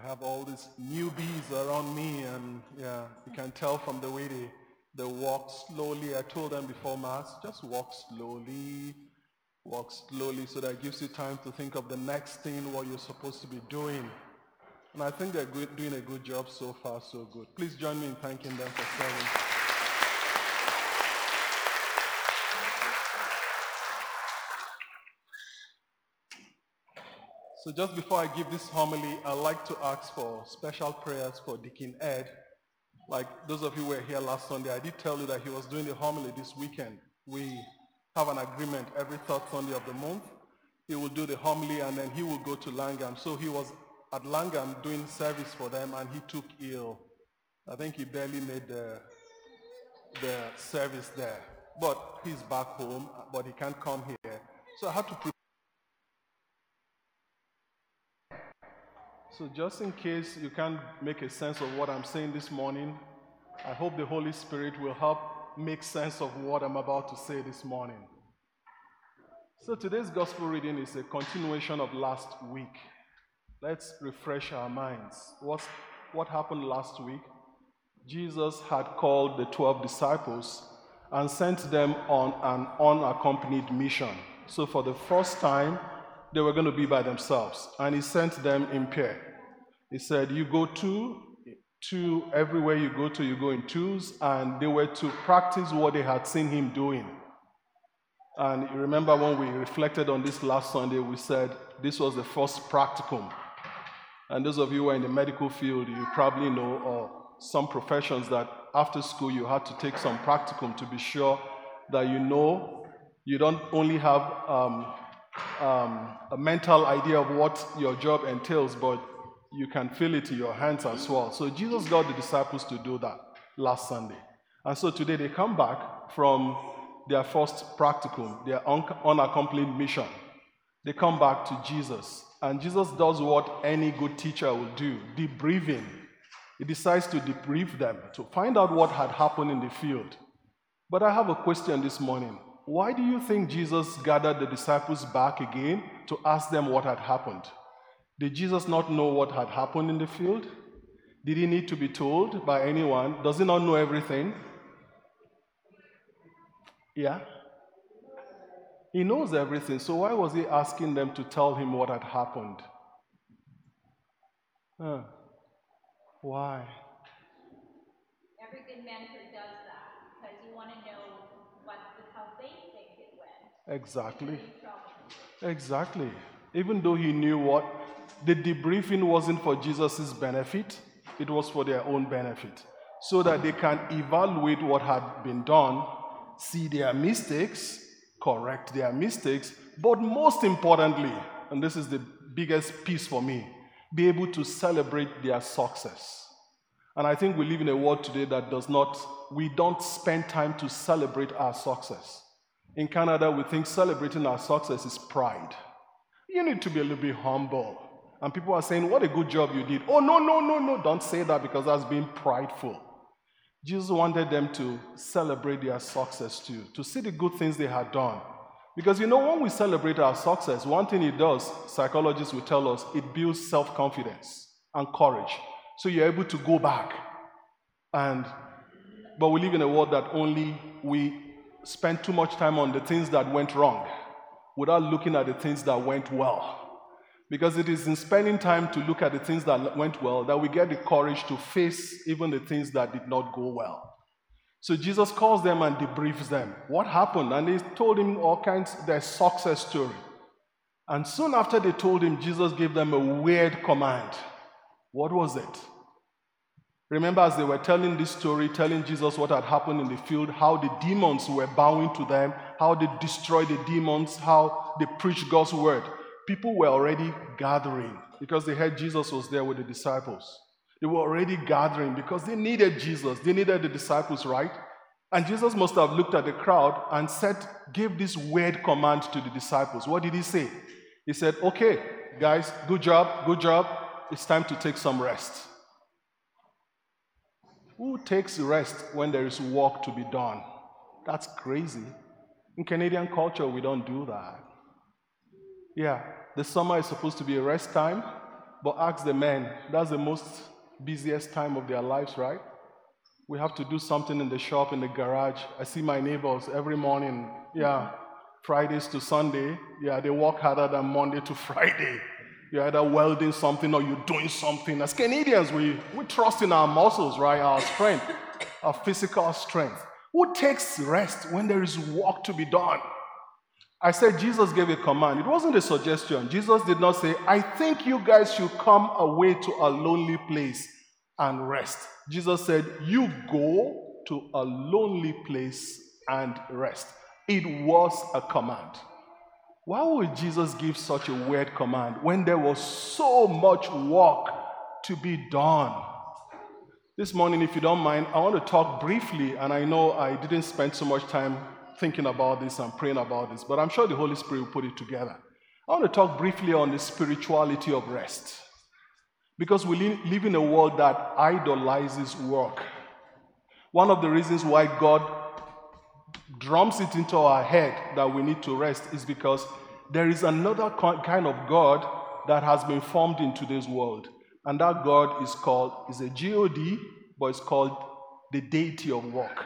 I have all these newbies around me, and yeah, you can tell from the way they walk slowly. I told them before Mass, just walk slowly, so that gives you time to think of the next thing, what you're supposed to be doing. And I think they're doing a good job so far, so good. Please join me in thanking them for serving. So just before I give this homily, I'd like to ask for special prayers for Deacon Ed. Like those of you who were here last Sunday, I did tell you that he was doing the homily this weekend. We have an agreement every third Sunday of the month. He will do the homily and then he will go to Langham. So he was at Langham doing service for them and he took ill. I think he barely made the service there. But he's back home, but he can't come here. So I had to prepare. So just in case you can't make a sense of what I'm saying this morning, I hope the Holy Spirit will help make sense of what I'm about to say this morning. So today's gospel reading is a continuation of last week. Let's refresh our minds. What happened last week? Jesus had called the 12 disciples and sent them on an unaccompanied mission. So for the first time, they were going to be by themselves, and he sent them in pair. He said, you go two, everywhere you go in twos, and they were to practice what they had seen him doing. And you remember when we reflected on this last Sunday, we said this was the first practicum. And those of you who are in the medical field, you probably know, or some professions, that after school you had to take some practicum to be sure that you don't only have a mental idea of what your job entails, but you can feel it in your hands as well. So Jesus got the disciples to do that last Sunday. And so today they come back from their first practicum, their unaccompanied mission. They come back to Jesus. And Jesus does what any good teacher will do, debriefing. He decides to debrief them, to find out what had happened in the field. But I have a question this morning. Why do you think Jesus gathered the disciples back again to ask them what had happened? Did Jesus not know what had happened in the field? Did he need to be told by anyone? Does he not know everything? Yeah? He knows everything, so why was he asking them to tell him what had happened? Why? Every good mentor does that because you want to know how they think it went. Exactly. Even though he knew what the debriefing wasn't for Jesus' benefit, it was for their own benefit, so that they can evaluate what had been done, see their mistakes, correct their mistakes, but most importantly, and this is the biggest piece for me, be able to celebrate their success. And I think we live in a world today that we don't spend time to celebrate our success. In Canada, we think celebrating our success is pride. You need to be a little bit humble. And people are saying, what a good job you did. Oh, no, don't say that because that's being prideful. Jesus wanted them to celebrate their success too, to see the good things they had done. Because when we celebrate our success, one thing it does, psychologists will tell us, it builds self-confidence and courage. So you're able to go back. But we live in a world that we spend too much time on the things that went wrong without looking at the things that went well. Because it is in spending time to look at the things that went well that we get the courage to face even the things that did not go well. So Jesus calls them and debriefs them. What happened? And they told him all kinds, their success story. And soon after they told him, Jesus gave them a weird command. What was it? Remember, as they were telling this story, telling Jesus what had happened in the field, how the demons were bowing to them, how they destroyed the demons, how they preached God's word. People were already gathering because they heard Jesus was there with the disciples. They were already gathering because they needed Jesus. They needed the disciples, right? And Jesus must have looked at the crowd and gave this weird command to the disciples. What did he say? He said, okay, guys, good job. It's time to take some rest. Who takes rest when there is work to be done? That's crazy. In Canadian culture, we don't do that. Yeah, the summer is supposed to be a rest time. But ask the men, that's the most busiest time of their lives, right? We have to do something in the shop, in the garage. I see my neighbors every morning, Fridays to Sunday, they work harder than Monday to Friday. You're either welding something or you're doing something. As Canadians, we trust in our muscles, right? Our strength, our physical strength. Who takes rest when there is work to be done? I said Jesus gave a command. It wasn't a suggestion. Jesus did not say, I think you guys should come away to a lonely place and rest. Jesus said, you go to a lonely place and rest. It was a command. Why would Jesus give such a weird command when there was so much work to be done? This morning, if you don't mind, I want to talk briefly, and I know I didn't spend so much time thinking about this and praying about this, but I'm sure the Holy Spirit will put it together. I want to talk briefly on the spirituality of rest. Because we live in a world that idolizes work. One of the reasons why God drums it into our head that we need to rest is because there is another kind of God that has been formed in today's world. And that God is a God, but it's called the deity of work.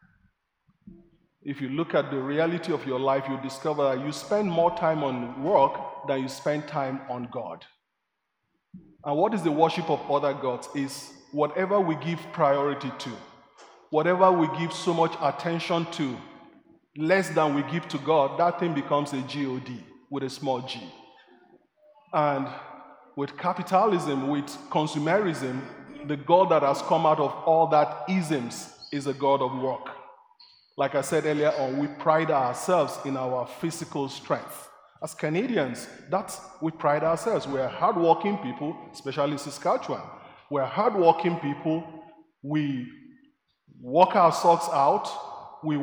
If you look at the reality of your life, you discover that you spend more time on work than you spend time on God. And what is the worship of other gods? Is whatever we give priority to, whatever we give so much attention to, less than we give to God, that thing becomes a God with a small g. And with capitalism, with consumerism, the God that has come out of all that isms is a God of work. Like I said earlier on, we pride ourselves in our physical strength. As Canadians, we pride ourselves. We're hardworking people, especially in Saskatchewan. We're hardworking people. We work our socks out. We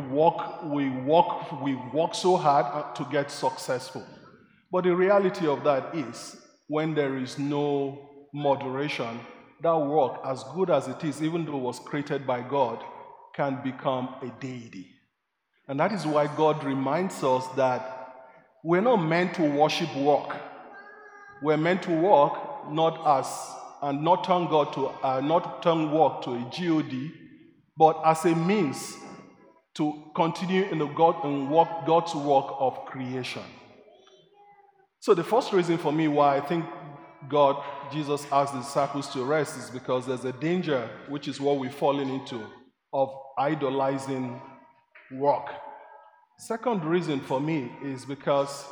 work so hard to get successful. But the reality of that is, when there is no moderation, that work, as good as it is, even though it was created by God, can become a deity. And that is why God reminds us that we're not meant to worship work. We're meant to work not turn work to a God, but as a means to continue in God's work of creation. So the first reason for me why I think Jesus asked the disciples to rest is because there's a danger, which is what we've fallen into, of idolizing work. Second reason for me is because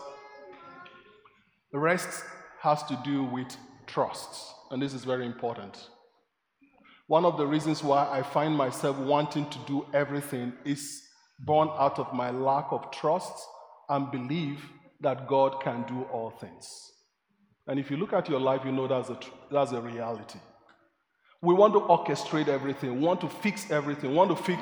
rest has to do with trust, and this is very important. One of the reasons why I find myself wanting to do everything is born out of my lack of trust and belief that God can do all things. And if you look at your life, you know that's a reality. We want to orchestrate everything, want to fix everything,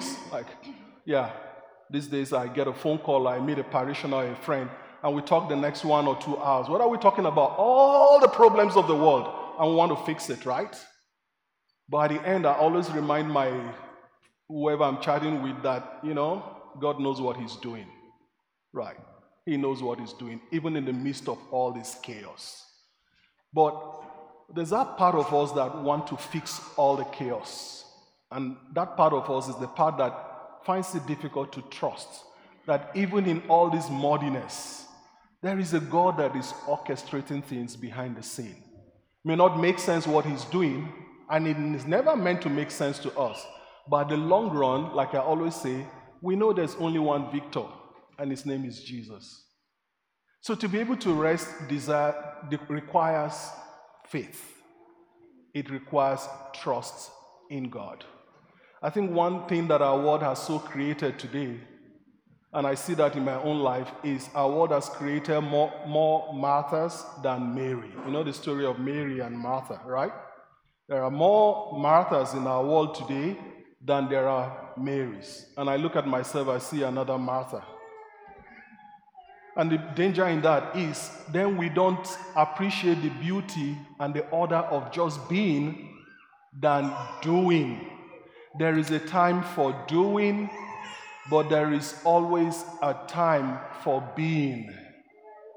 these days I get a phone call, I meet a parishioner or a friend, and we talk the next 1 or 2 hours. What are we talking about? All the problems of the world, and we want to fix it, right? But at the end, I always remind whoever I'm chatting with that, God knows what he's doing. Right. He knows what he's doing, even in the midst of all this chaos. But there's that part of us that want to fix all the chaos. And that part of us is the part that finds it difficult to trust that even in all this muddiness, there is a God that is orchestrating things behind the scene. It may not make sense what he's doing, and it is never meant to make sense to us. But in the long run, like I always say, we know there's only one victor, and his name is Jesus. So to be able to rest requires faith. It requires trust in God. I think one thing that our world has so created today, and I see that in my own life, is our world has created more Marthas than Mary. You know the story of Mary and Martha, right? There are more Marthas in our world today than there are Marys. And I look at myself, I see another Martha. And the danger in that is then we don't appreciate the beauty and the order of just being than doing. There is a time for doing, but there is always a time for being.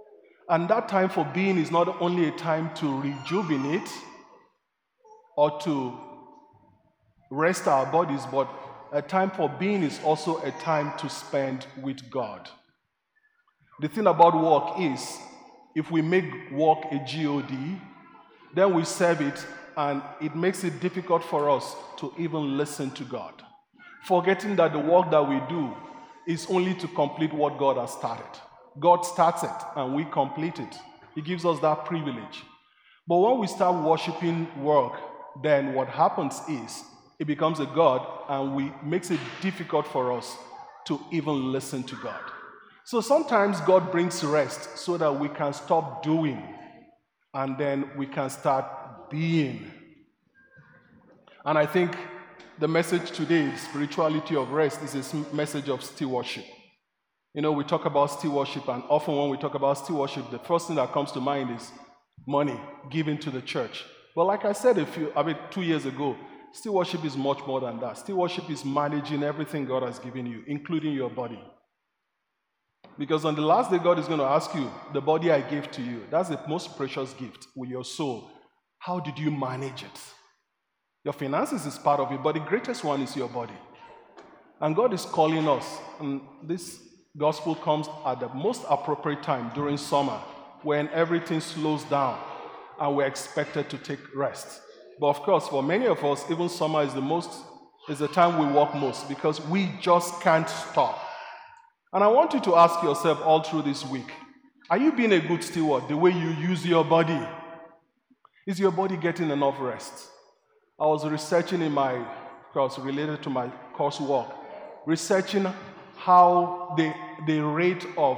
And that time for being is not only a time to rejuvenate or to rest our bodies, but a time for being is also a time to spend with God. The thing about work is, if we make work a God, then we serve it, and it makes it difficult for us to even listen to God. Forgetting that the work that we do is only to complete what God has started. God starts it, and we complete it. He gives us that privilege. But when we start worshiping work, then what happens is, it becomes a God, and it makes it difficult for us to even listen to God. So sometimes God brings rest so that we can stop doing, and then we can start being. And I think the message today, the spirituality of rest, is a message of stewardship. You know, we talk about stewardship, and often when we talk about stewardship, the first thing that comes to mind is money given to the church. But like I said 2 years ago, stewardship is much more than that. Stewardship is managing everything God has given you, including your body. Because on the last day, God is going to ask you, the body I gave to you, that's the most precious gift with your soul. How did you manage it? Your finances is part of it, but the greatest one is your body. And God is calling us, and this gospel comes at the most appropriate time during summer, when everything slows down and we're expected to take rest. But of course, for many of us, even summer is the time we work most, because we just can't stop. And I want you to ask yourself all through this week, are you being a good steward the way you use your body? Is your body getting enough rest? I was researching in my course, related to my coursework, researching how the rate of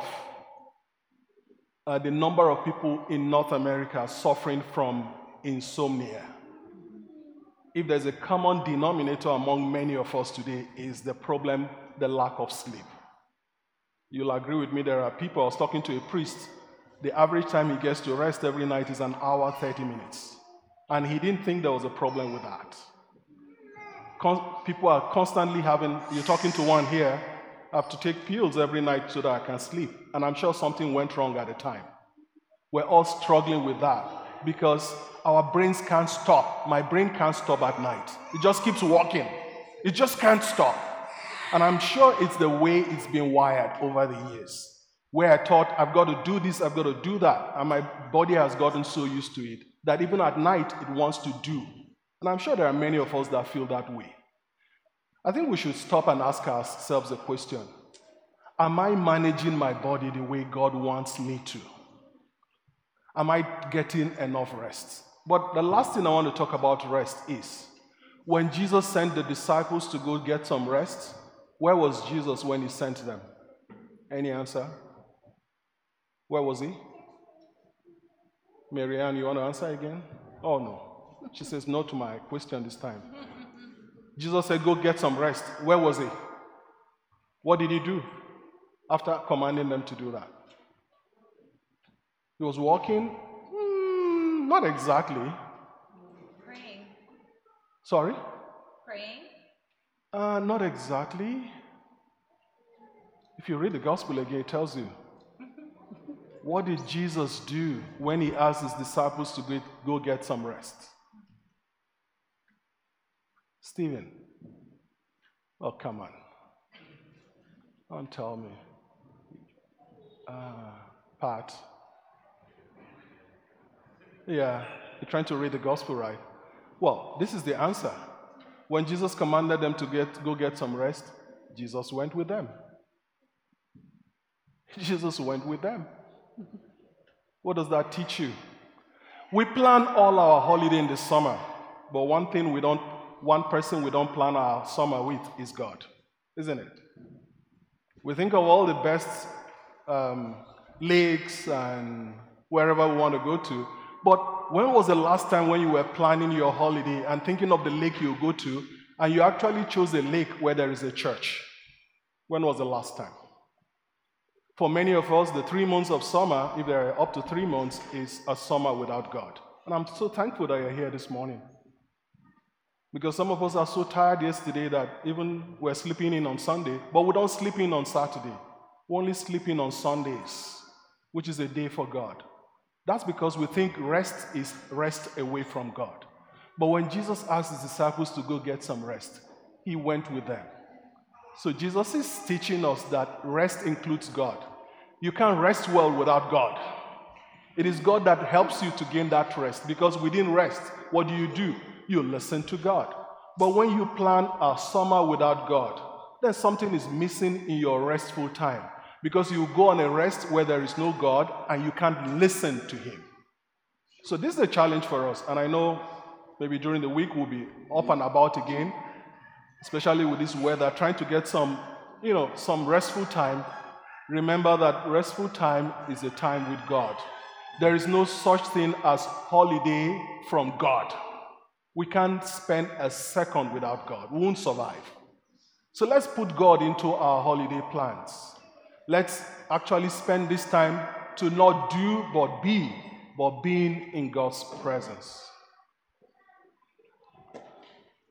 the number of people in North America suffering from insomnia. If there's a common denominator among many of us today, is the problem, the lack of sleep. You'll agree with me, there are people, I was talking to a priest, the average time he gets to rest every night is 1 hour, 30 minutes. And he didn't think there was a problem with that. People are constantly you're talking to one here, I have to take pills every night so that I can sleep. And I'm sure something went wrong at the time. We're all struggling with that because our brains can't stop. My brain can't stop at night. It just keeps working. It just can't stop. And I'm sure it's the way it's been wired over the years, where I thought, I've got to do this, I've got to do that, and my body has gotten so used to it that even at night it wants to do. And I'm sure there are many of us that feel that way. I think we should stop and ask ourselves a question. Am I managing my body the way God wants me to? Am I getting enough rest? But the last thing I want to talk about rest is, when Jesus sent the disciples to go get some rest, where was Jesus when he sent them? Any answer? Where was he? Marianne, you want to answer again? Oh, no. She says no to my question this time. Jesus said, go get some rest. Where was he? What did he do after commanding them to do that? He was walking? Not exactly. Praying. Sorry? Praying. Not exactly. If you read the gospel again, it tells you. What did Jesus do when he asked his disciples to go get some rest? Stephen. Oh, come on. Don't tell me. Pat. Yeah, you're trying to read the gospel right. Well, this is the answer. When Jesus commanded them to go get some rest, Jesus went with them. Jesus went with them. What does that teach you? We plan all our holiday in the summer, but one person we don't plan our summer with is God, isn't it? We think of all the best lakes and wherever we want to go to, but when was the last time when you were planning your holiday and thinking of the lake you go to, and you actually chose a lake where there is a church? When was the last time? For many of us, the 3 months of summer, if there are up to 3 months, is a summer without God. And I'm so thankful that you're here this morning. Because some of us are so tired yesterday that even we're sleeping in on Sunday, but we don't sleep in on Saturday. We only sleep in on Sundays. which is a day for God. That's because we think rest is rest away from God. But when Jesus asked his disciples to go get some rest, he went with them. So Jesus is teaching us that rest includes God. You can't rest well without God. It is God that helps you to gain that rest, because within rest, what do? You listen to God. But when you plan a summer without God, then something is missing in your restful time, because you go on a rest where there is no God and you can't listen to him. So this is a challenge for us, and I know maybe during the week we'll be up and about again, especially with this weather, trying to get some restful time. Remember that restful time is a time with God. There is no such thing as holiday from God. We can't spend a second without God. We won't survive. So let's put God into our holiday plans. Let's actually spend this time to not do but be, but being in God's presence.